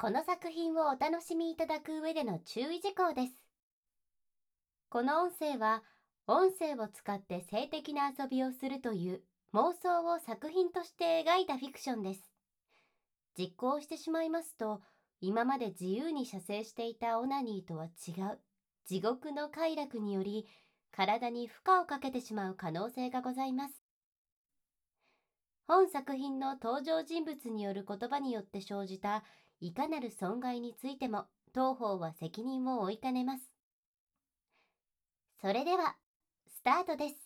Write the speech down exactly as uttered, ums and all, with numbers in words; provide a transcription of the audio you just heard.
この作品をお楽しみいただく上での注意事項です。この音声は、音声を使って性的な遊びをするという妄想を作品として描いたフィクションです。実行してしまいますと、今まで自由に射精していたオナニーとは違う地獄の快楽により、体に負荷をかけてしまう可能性がございます。本作品の登場人物による言葉によって生じたいかなる損害についても当方は責任を負いかねます。それではスタートです。